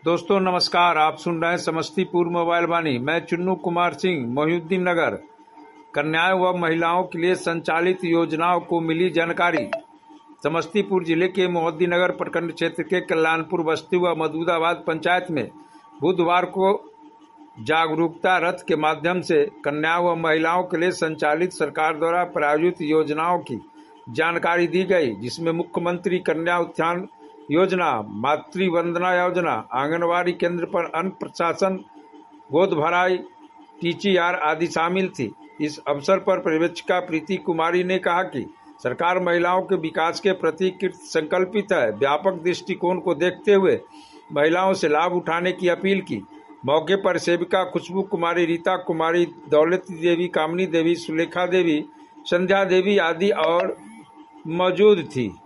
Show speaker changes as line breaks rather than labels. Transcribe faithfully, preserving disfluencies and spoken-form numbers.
दोस्तों नमस्कार। आप सुन रहे हैं समस्तीपुर मोबाइल वाणी। मैं चुन्नू कुमार सिंह, मोहिउद्दीन नगर। कन्याओं व महिलाओं के लिए संचालित योजनाओं को मिली जानकारी। समस्तीपुर जिले के मोहिउद्दीन नगर प्रखंड क्षेत्र के कल्याणपुर बस्ती व मदूदाबाद पंचायत में बुधवार को जागरूकता रथ के माध्यम से कन्याओं व महिलाओं के लिए संचालित सरकार द्वारा प्रायोजित योजनाओं की जानकारी दी गई, जिसमें मुख्यमंत्री कन्या उत्थान योजना, मातृ वंदना योजना, आंगनवाड़ी केंद्र पर अन्न प्रशासन, गोद भराई, टीचीआर आदि शामिल थी। इस अवसर पर पर्यवेक्षिका प्रीति कुमारी ने कहा कि सरकार महिलाओं के विकास के प्रति कृत संकल्पित है। व्यापक दृष्टिकोण को देखते हुए महिलाओं से लाभ उठाने की अपील की। मौके पर सेविका खुशबू कुमारी, रीता कुमारी, दौलती देवी, कामनी देवी, सुलेखा देवी, संध्या देवी आदि और मौजूद थी।